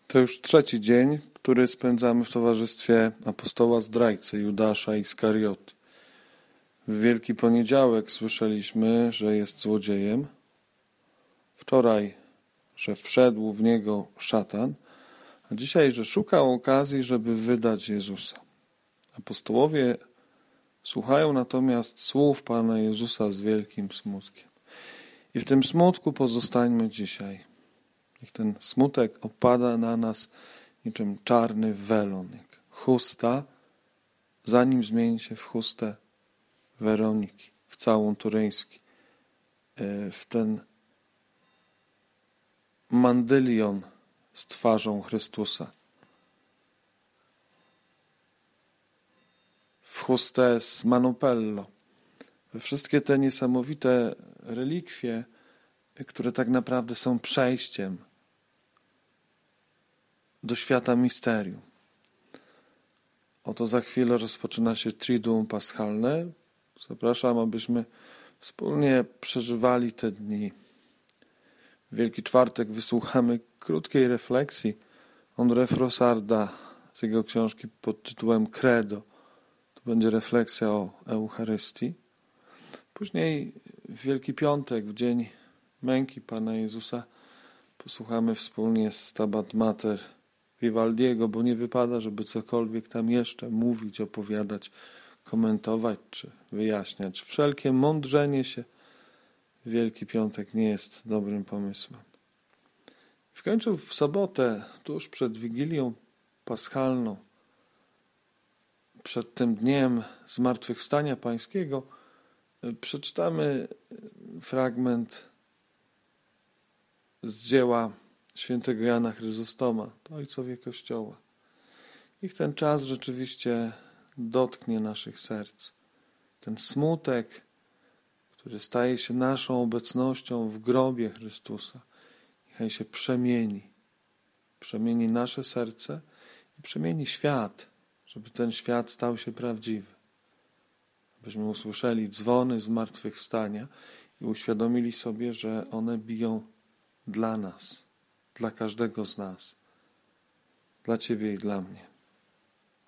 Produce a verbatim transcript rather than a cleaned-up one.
To już trzeci dzień, który spędzamy w towarzystwie apostoła zdrajcy Judasza Iskarioty. W Wielki Poniedziałek słyszeliśmy, że jest złodziejem. Wczoraj, że wszedł w niego szatan, a dzisiaj, że szukał okazji, żeby wydać Jezusa. Apostołowie słuchają natomiast słów Pana Jezusa z wielkim smutkiem. I w tym smutku pozostańmy dzisiaj. Niech ten smutek opada na nas niczym czarny welon, jak chusta, zanim zmieni się w chustę Weroniki, w całun turyński, w ten mandylion z twarzą Chrystusa, w chustę z Manupello, we wszystkie te niesamowite relikwie, które tak naprawdę są przejściem do świata misterium. Oto za chwilę rozpoczyna się Triduum Paschalne. Zapraszam, abyśmy wspólnie przeżywali te dni. W Wielki Czwartek wysłuchamy krótkiej refleksji André Frossarda z jego książki pod tytułem Credo. To będzie refleksja o Eucharystii. Później w Wielki Piątek, w dzień męki Pana Jezusa, posłuchamy wspólnie Stabat Mater Vivaldiego, bo nie wypada, żeby cokolwiek tam jeszcze mówić, opowiadać, komentować czy wyjaśniać. Wszelkie mądrzenie się w Wielki Piątek nie jest dobrym pomysłem. W końcu w sobotę, tuż przed Wigilią Paschalną, przed tym dniem Zmartwychwstania Pańskiego, przeczytamy fragment z dzieła świętego Jana Chryzostoma, to ojcowie Kościoła. Niech ten czas rzeczywiście dotknie naszych serc. Ten smutek, który staje się naszą obecnością w grobie Chrystusa, niechaj się przemieni. Przemieni nasze serce i przemieni świat, żeby ten świat stał się prawdziwy. Abyśmy usłyszeli dzwony zmartwychwstania i uświadomili sobie, że one biją dla nas, dla każdego z nas, dla Ciebie i dla mnie.